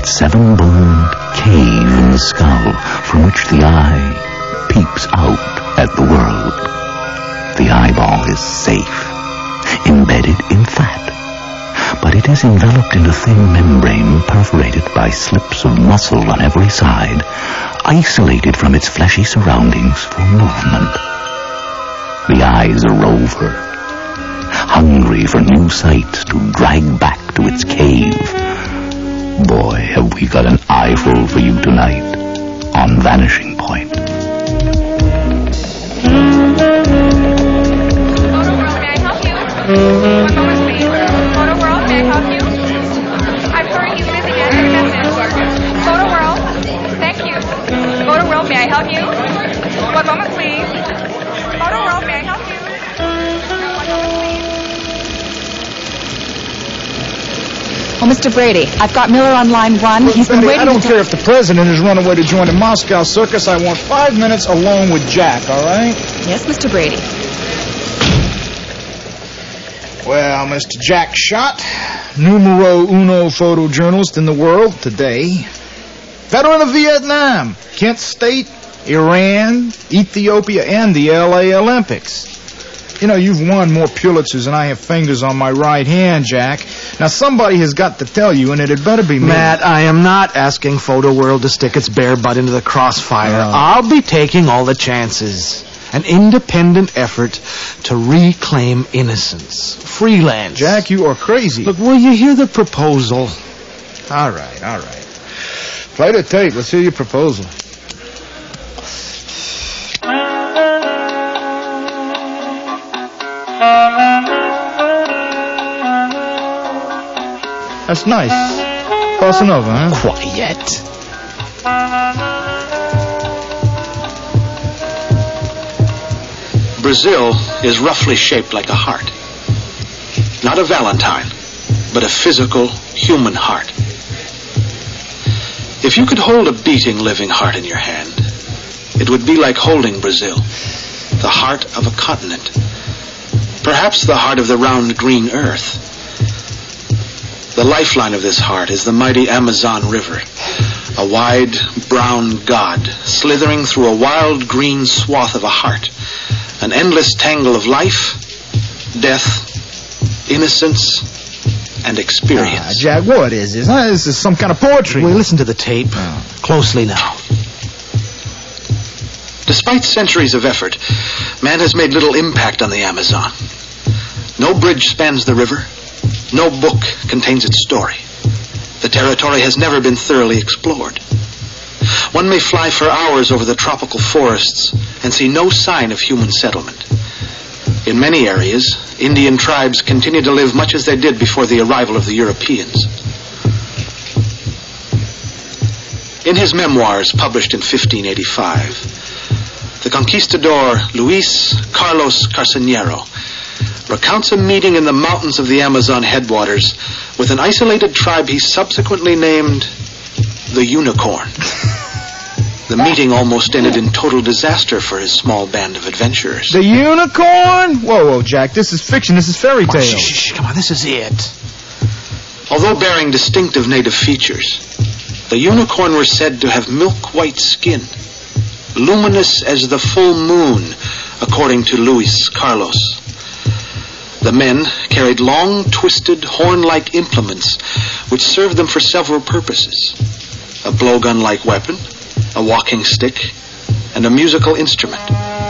that seven-boned cave in the skull from which the eye peeps out at the world. The eyeball is safe, embedded in fat, but it is enveloped in a thin membrane perforated by slips of muscle on every side, isolated from its fleshy surroundings for movement. The eye is a rover, hungry for new sights to drag back to its cave. Boy, have we got an eyeful for you tonight on Vanishing Point. Photo World, may I help you? I'm sorry, he's busy answering messages. Photo World, thank you. Photo World, may I help you? One moment, please. Photo World, may I help you? One moment, please. Oh, Mr. Brady, I've got Miller on line 1. Look, He's been Betty, waiting I don't to care if the president has run away to join the Moscow circus. I want 5 minutes alone with Jack, all right? Yes, Mr. Brady. Well, Mr. Jack Schott, numero uno photojournalist in the world today. Veteran of Vietnam, Kent State, Iran, Ethiopia, and the L.A. Olympics. You know, you've won more Pulitzers than I have fingers on my right hand, Jack. Now, somebody has got to tell you, and it had better be me. Matt, I am not asking Photo World to stick its bare butt into the crossfire. I'll be taking all the chances. An independent effort to reclaim innocence. Freelance. Jack, you are crazy. Look, will you hear the proposal? All right. Play the tape. Let's hear your proposal. That's nice. Bossa Nova, huh? Quiet. Brazil is roughly shaped like a heart. Not a valentine, but a physical, human heart. If you could hold a beating, living heart in your hand, it would be like holding Brazil, the heart of a continent. Perhaps the heart of the round green earth. The lifeline of this heart is the mighty Amazon River, a wide brown god slithering through a wild green swath of a heart, an endless tangle of life, death, innocence, and experience. Jack, what is this? This is some kind of poetry. Well, listen to the tape closely now. Despite centuries of effort, man has made little impact on the Amazon. No bridge spans the river. No book contains its story. The territory has never been thoroughly explored. One may fly for hours over the tropical forests and see no sign of human settlement. In many areas, Indian tribes continue to live much as they did before the arrival of the Europeans. In his memoirs published in 1585, the conquistador Luis Carlos Carceñero recounts a meeting in the mountains of the Amazon headwaters with an isolated tribe he subsequently named the Unicorn. The meeting almost ended in total disaster for his small band of adventurers. The Unicorn? Whoa, Jack, this is fiction. This is fairy tale. Shh, come on, this is it. Although bearing distinctive native features, the Unicorn were said to have milk-white skin, luminous as the full moon, according to Luis Carlos. The men carried long, twisted, horn-like implements which served them for several purposes. A blowgun-like weapon, a walking stick, and a musical instrument.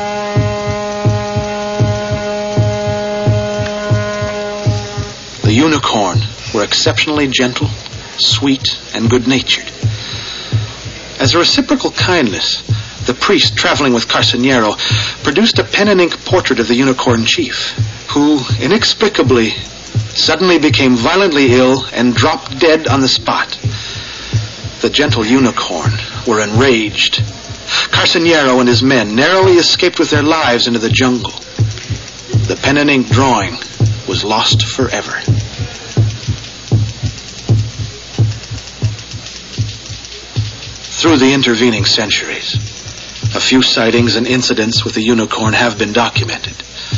The Unicorn were exceptionally gentle, sweet, and good-natured. As a reciprocal kindness, the priest traveling with Carceñero produced a pen and ink portrait of the Unicorn chief, who, inexplicably, suddenly became violently ill and dropped dead on the spot. The gentle Unicorn were enraged. Carceñero and his men narrowly escaped with their lives into the jungle. The pen and ink drawing was lost forever. Through the intervening centuries, a few sightings and incidents with the Unicorn have been documented,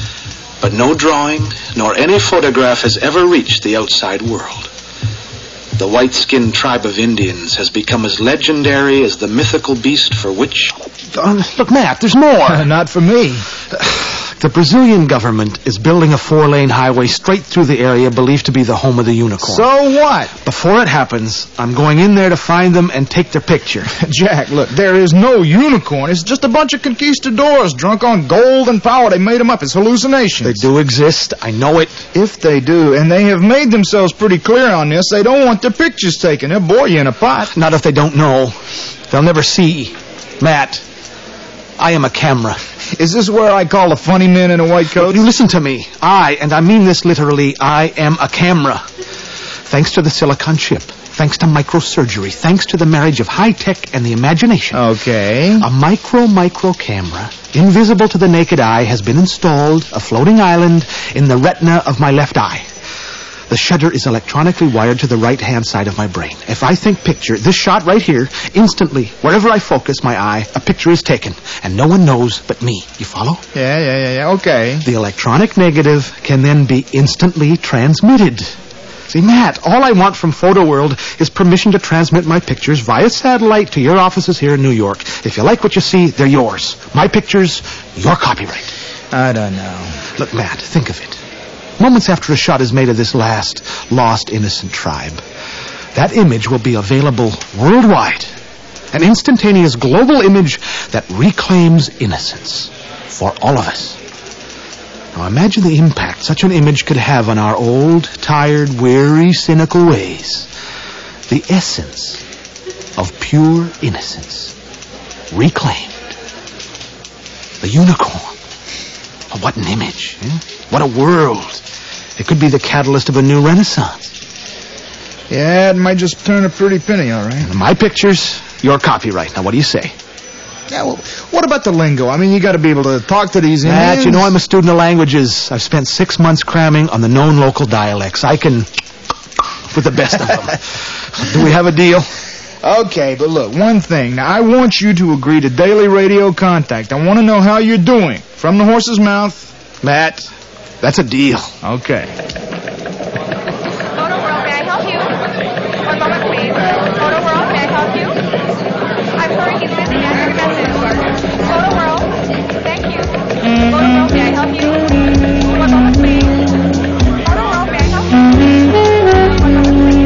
but no drawing nor any photograph has ever reached the outside world. the white-skinned tribe of Indians has become as legendary as the mythical beast for which... Look, Matt, there's more. Not for me. The Brazilian government is building a 4-lane highway straight through the area believed to be the home of the unicorn. So what? Before it happens, I'm going in there to find them and take their picture. Jack, look, there is no unicorn. It's just a bunch of conquistadors drunk on gold and power. They made them up. It's hallucinations. They do exist. I know it. If they do, and they have made themselves pretty clear on this, they don't want their pictures taken. They'll bore you in a pot. Not if they don't know. They'll never see. Matt, I am a camera. Is this where I call the funny men in a white coat? You listen to me. And I mean this literally, I am a camera. Thanks to the silicon chip, thanks to microsurgery, thanks to the marriage of high tech and the imagination. Okay. A micro camera, invisible to the naked eye, has been installed, a floating island, in the retina of my left eye. The shutter is electronically wired to the right-hand side of my brain. If I think picture, this shot right here, instantly, wherever I focus my eye, a picture is taken. And no one knows but me. You follow? Yeah, okay. The electronic negative can then be instantly transmitted. See, Matt, all I want from Photo World is permission to transmit my pictures via satellite to your offices here in New York. If you like what you see, they're yours. My pictures, your copyright. I don't know. Look, Matt, think of it. Moments after a shot is made of this last lost innocent tribe, that image will be available worldwide. An instantaneous global image that reclaims innocence for all of us. Now imagine the impact such an image could have on our old, tired, weary, cynical ways. The essence of pure innocence reclaimed. The unicorn. Oh, what an image. What a world. It could be the catalyst of a new renaissance. Yeah, it might just turn a pretty penny, all right. And my pictures, your copyright. Now, what do you say? Yeah, well, what about the lingo? I mean, you got to be able to talk to these Indians. Matt, you know I'm a student of languages. I've spent 6 months cramming on the known local dialects. I can with the best of them. Do we have a deal? Okay, but look, one thing. Now, I want you to agree to daily radio contact. I want to know how you're doing. From the horse's mouth. Matt, that's a deal. Okay. Photo World, may I help you? One moment, please. Photo World, may I help you? I'm sorry, he's busy. Answer the message. Photo World, thank you. Photo World, may I help you? One moment, please. Photo World, may I help you? One moment, please.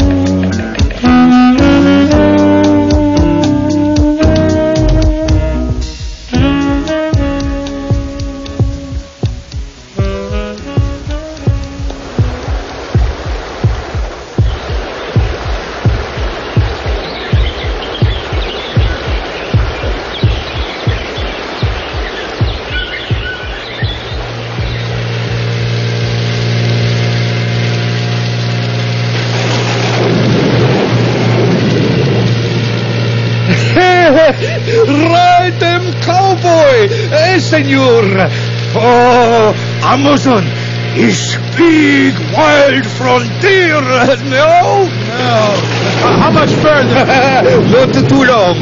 Ride them, cowboy! Senor! Oh, Amazon is big, wild frontier, no? No. How much further? Not too long.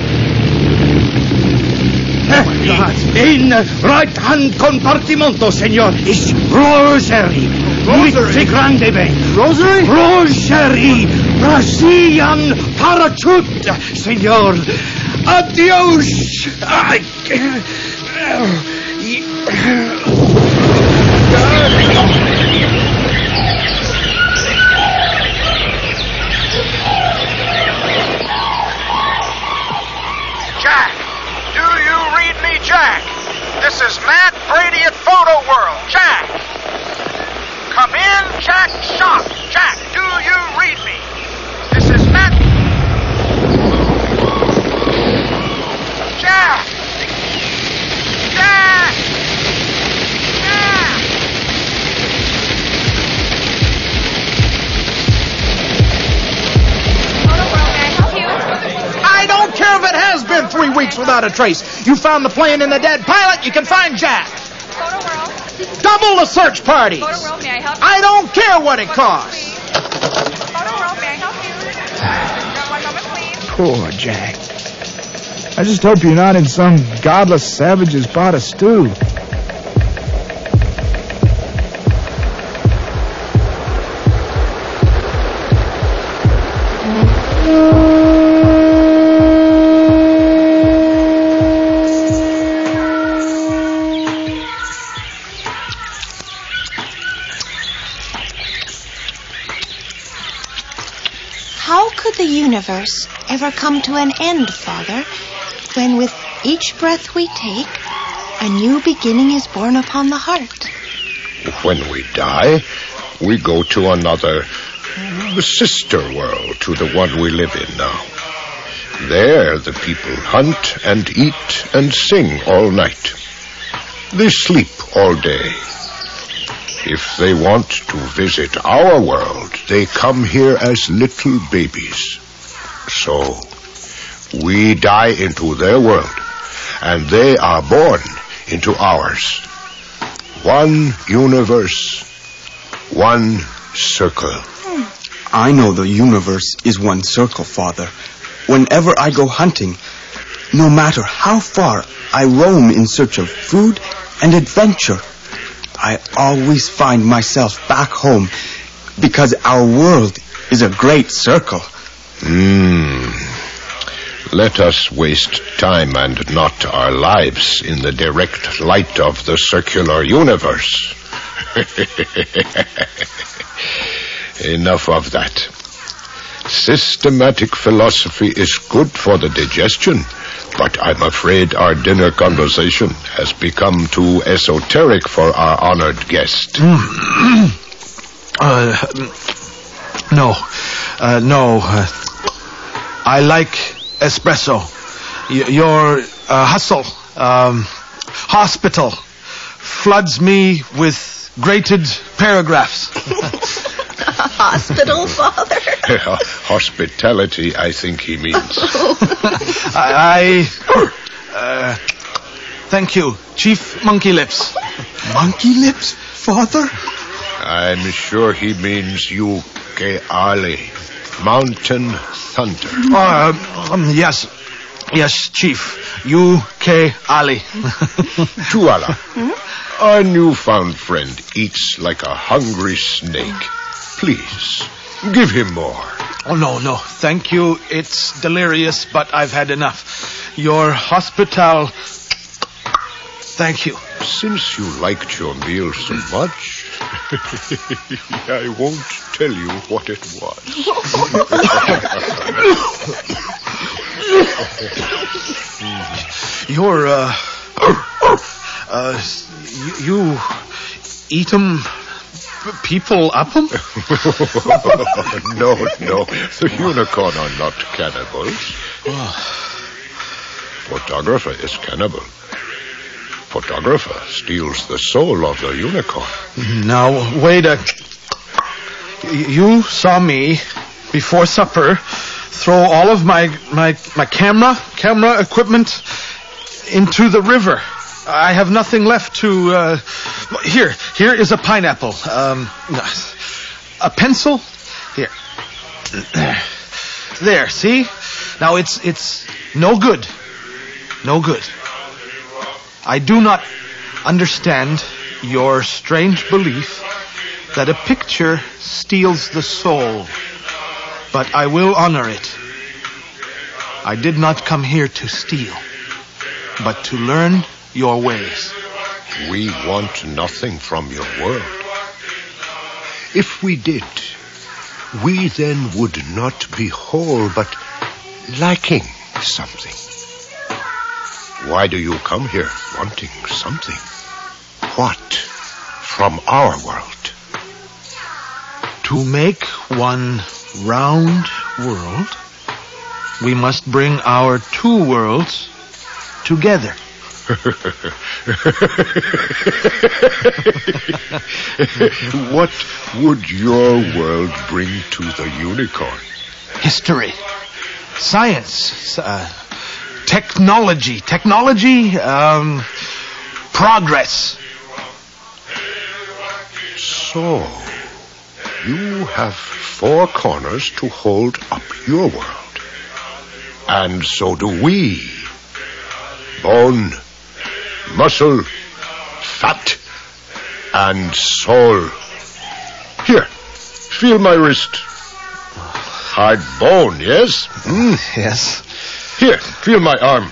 In right-hand compartimento, senor, is Rosary. Rosary? Grande Ben. Rosary? Rosary. Brazilian parachute, senor. Adios. Jack, do you read me, Jack? This is Matt Brady at Photo World. Jack! Come in, Jack Shop. Jack, do you read me? This is Matt... Jack! Jack! Jack! Photo World, may I help you? I don't care if it has been 3 weeks without a trace. You found the plane and the dead pilot, you can find Jack. Photo World? Double the search parties. Photo World, may I help you? I don't care what it One moment, costs. please. Photo World, may I help you? One moment, please. Poor Jack. I just hope you're not in some godless savage's pot of stew. universe ever come to an end, Father, when with each breath we take, a new beginning is born upon the heart? When we die, we go to another sister world to the one we live in now. There the people hunt and eat and sing all night. They sleep all day. If they want to visit our world, they come here as little babies. So, we die into their world, and they are born into ours. One universe, one circle. I know the universe is one circle, Father. Whenever I go hunting, no matter how far I roam in search of food and adventure, I always find myself back home because our world is a great circle. Let us waste time and not our lives in the direct light of the circular universe. Enough of that. Systematic philosophy is good for the digestion, but I'm afraid our dinner conversation has become too esoteric for our honored guest. No. I like espresso. Your hospital floods me with grated paragraphs. Hospital, Father? Hospitality, I think he means. Thank you, Chief Monkey Lips. Monkey Lips, Father? I'm sure he means Uke-Ali, Mountain Thunder. Yes, Chief. Uke-Ali. Tuala, our newfound friend eats like a hungry snake. Please, give him more. Oh, no. Thank you. It's delirious, but I've had enough. Your hospital... Thank you. Since you liked your meal so much, I won't tell you what it was. You eat 'em... people up 'em? No. The unicorn are not cannibals. Photographer is cannibal. Photographer steals the soul of the unicorn. Now, wait You saw me, before supper, throw all of my camera equipment into the river. I have nothing left to... Here is a pineapple. A pencil. Here. There, see? Now it's no good. No good. I do not understand your strange belief that a picture steals the soul, but I will honor it. I did not come here to steal, but to learn your ways. We want nothing from your world. If we did, we then would not be whole, but lacking something. Why do you come here wanting something? What from our world? To make one round world, we must bring our two worlds together. What would your world bring to the unicorn? History, science, technology, progress. So, you have four corners to hold up your world. And so do we. Bone, muscle, fat, and soul. Here, feel my wrist. Hard bone, yes? Yes. Here, feel my arm.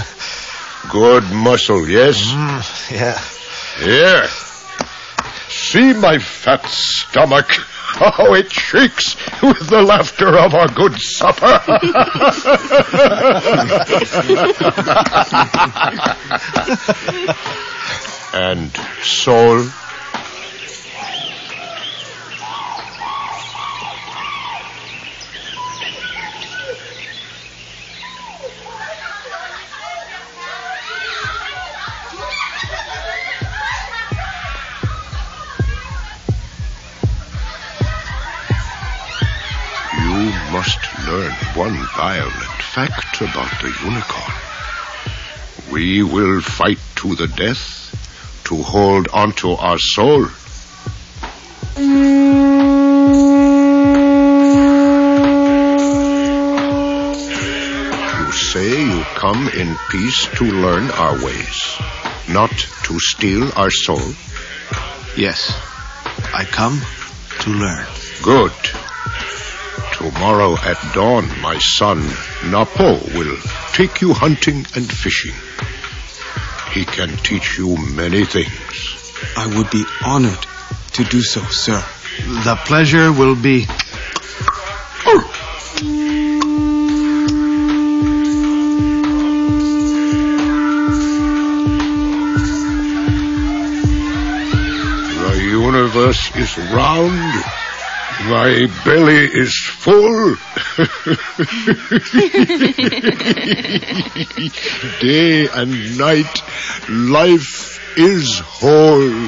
Good muscle, yes? Yeah. Here. See my fat stomach, how it shakes with the laughter of our good supper. And soul? You must learn one violent fact about the unicorn. We will fight to the death to hold onto our soul. You say you come in peace to learn our ways, not to steal our soul? Yes, I come to learn. Good. Tomorrow at dawn, my son, Napo, will take you hunting and fishing. He can teach you many things. I would be honored to do so, sir. The pleasure will be... The universe is round. My belly is full. Day and night, life is whole.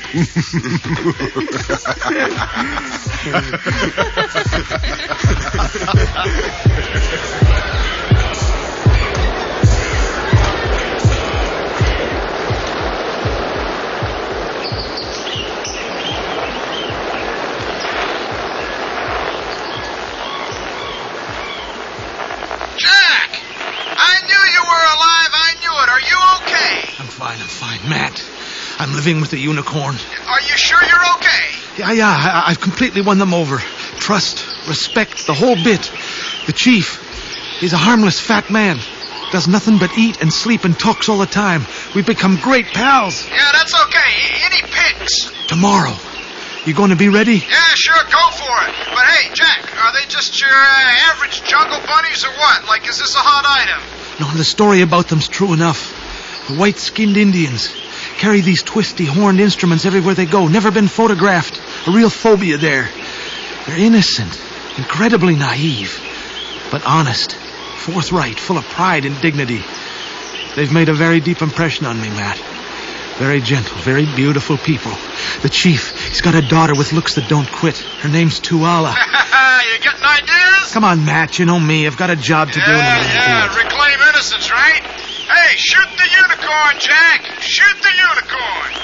I'm fine, Matt. I'm living with the unicorn. Are you sure you're okay? Yeah, I've completely won them over. Trust, respect, the whole bit. The chief, he's a harmless fat man. Does nothing but eat and sleep and talks all the time. We've become great pals. Yeah, that's okay. Any pics? Tomorrow. You going to be ready? Yeah, sure, go for it. But hey, Jack, are they just your average jungle bunnies or what? Like, is this a hot item? No, the story about them's true enough. The white-skinned Indians carry these twisty horned instruments everywhere they go. Never been photographed. A real phobia there. They're innocent, incredibly naive, but honest, forthright, full of pride and dignity. They've made a very deep impression on me, Matt. Very gentle, very beautiful people. The chief, he's got a daughter with looks that don't quit. Her name's Tuala. You getting ideas? Come on, Matt, you know me. I've got a job to do. Yeah, reclaim innocence, right? Hey, shoot the unicorn, Jack! Shoot the unicorn!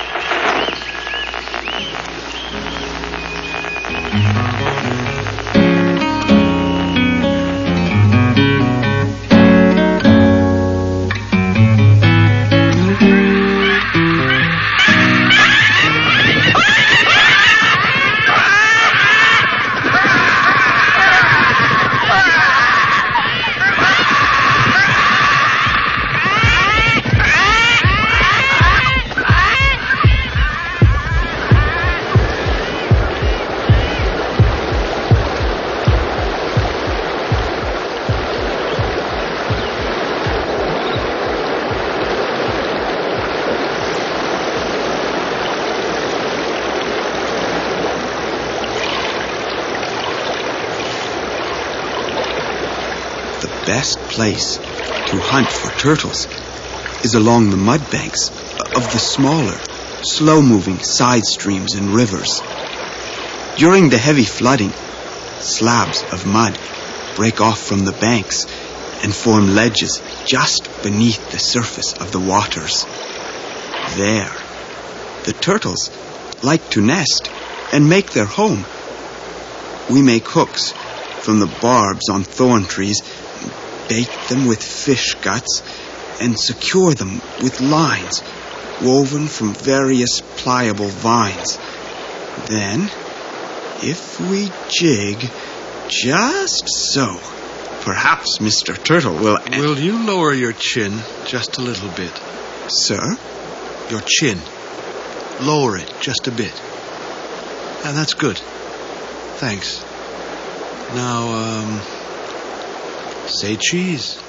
The best place to hunt for turtles is along the mud banks of the smaller, slow-moving side streams and rivers. During the heavy flooding, slabs of mud break off from the banks and form ledges just beneath the surface of the waters. There, the turtles like to nest and make their home. We make hooks from the barbs on thorn trees, bake them with fish guts, and secure them with lines woven from various pliable vines. Then, if we jig just so, perhaps Mr. Turtle will... Will you lower your chin just a little bit? Sir? Your chin. Lower it just a bit. That's good. Thanks. Now, say cheese.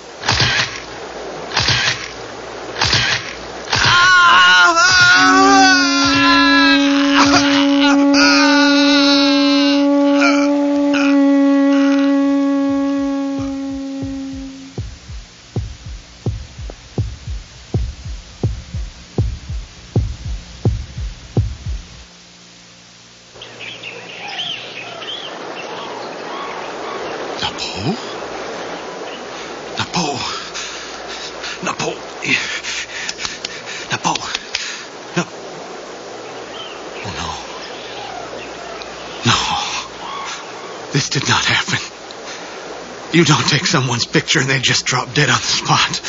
This did not happen. You don't take someone's picture and they just drop dead on the spot.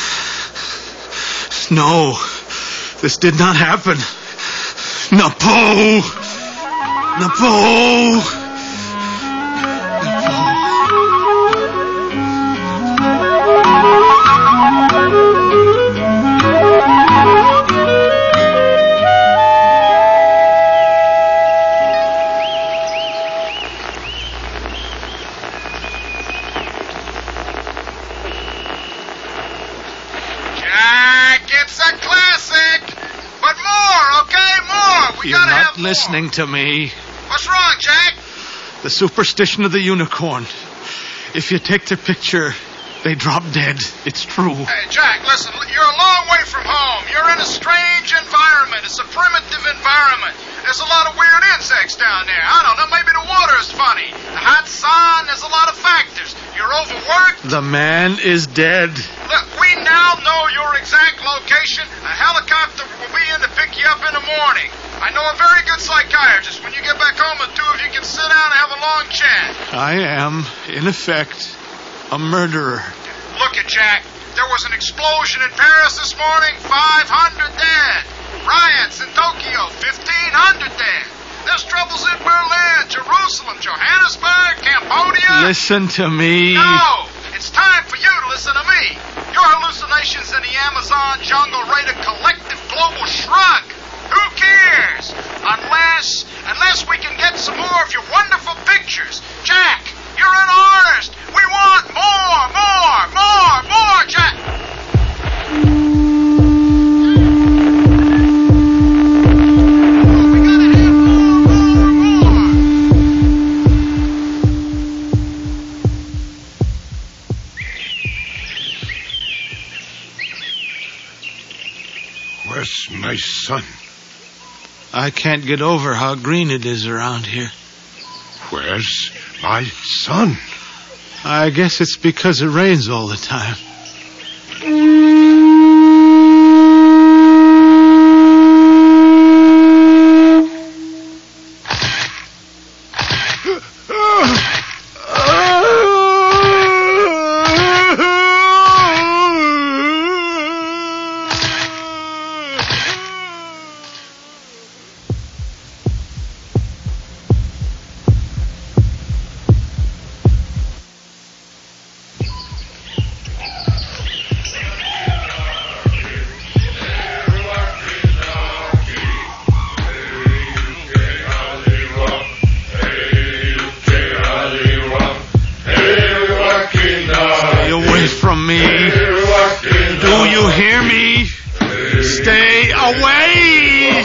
No, this did not happen. Napo! Napo! You're not listening to me. What's wrong, Jack? The superstition of the unicorn. If you take their picture, they drop dead. It's true. Hey, Jack, listen, you're a long way from home. You're in a strange environment. It's a primitive environment. There's a lot of weird insects down there. I don't know, maybe the water is funny. The hot sun, there's a lot of factors. You're overworked. The man is dead. Look, we now know your exact location. A helicopter will be in to pick you up in the morning. I know a very good psychiatrist. When you get back home, the two of you can sit down and have a long chat. I am, in effect, a murderer. Look at Jack. There was an explosion in Paris this morning. 500 dead. Riots in Tokyo. 1,500 dead. There's troubles in Berlin, Jerusalem, Johannesburg, Cambodia. Listen to me. No! It's time for you to listen to me. Your hallucinations in the Amazon jungle rate a collective global shrug. Who cares? Unless we can get some more of your wonderful pictures. Jack, you're an artist. We want more, Jack. We gotta have more. Where's my son? I can't get over how green it is around here. Where's my son? I guess it's because it rains all the time. From me. Do you hear me? Stay away!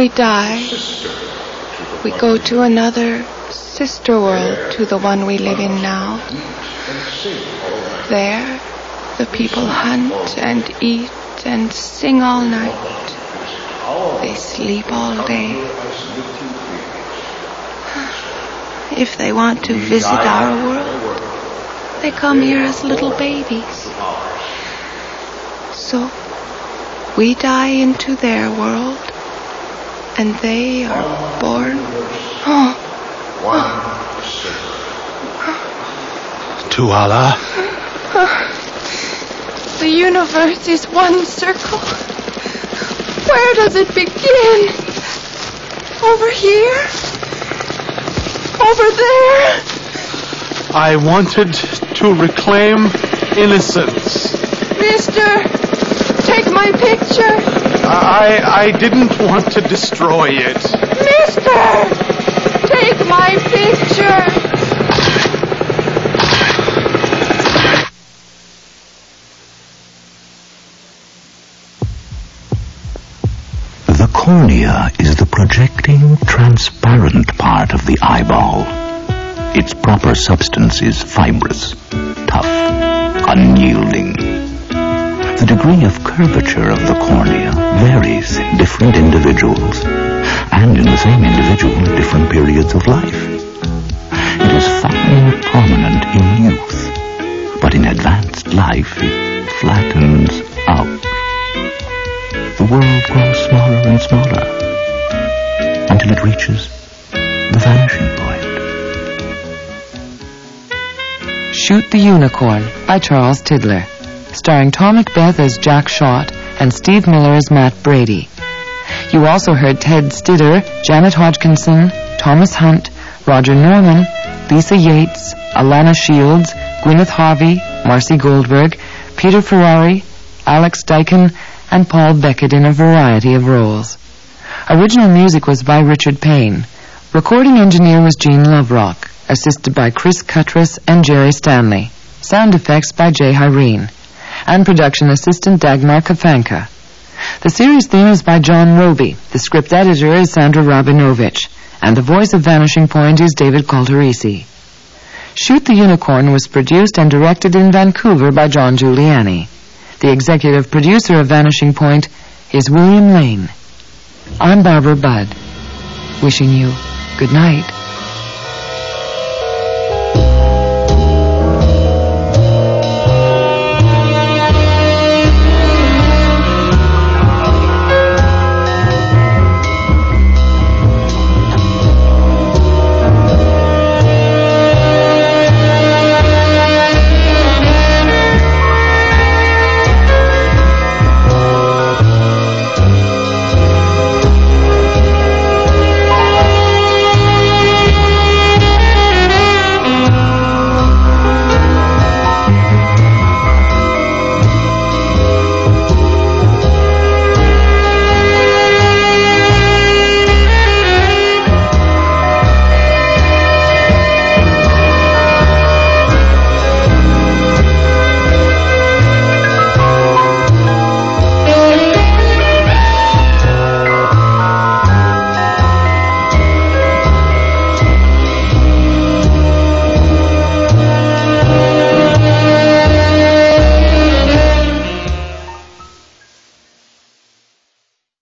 we die, we go to another sister world to the one we live in now. There, the people hunt and eat and sing all night. They sleep all day. If they want to visit our world, they come here as little babies. So, we die into their world, and they are born. To Allah. The universe is one circle. Where does it begin? Over here? Over there? I wanted to reclaim innocence. Mister, take my picture. I didn't want to destroy it. Mister, take my picture. The cornea is the projecting, transparent part of the eyeball. Its proper substance is fibrous, tough, unyielding. The degree of curvature of the cornea varies in different individuals, and in the same individual at different periods of life. It is far more prominent in youth, but in advanced life it flattens out. The world grows smaller and smaller until it reaches the vanishing point. Shoot the Unicorn by Charles Tidler, starring Tom Macbeth as Jack Shott and Steve Miller as Matt Brady. You also heard Ted Stidder, Janet Hodgkinson, Thomas Hunt, Roger Norman, Lisa Yates, Alana Shields, Gwyneth Harvey, Marcy Goldberg, Peter Ferrari, Alex Dyken, and Paul Beckett in a variety of roles. Original music was by Richard Payne. Recording engineer was Gene Loverock, assisted by Chris Cuttress and Jerry Stanley. Sound effects by Jay Hyrene. And production assistant Dagmar Kafanka. The series theme is by John Roby. The script editor is Sandra Rabinovich. And the voice of Vanishing Point is David Calderisi. Shoot the Unicorn was produced and directed in Vancouver by John Giuliani. The executive producer of Vanishing Point is William Lane. I'm Barbara Budd, wishing you good night.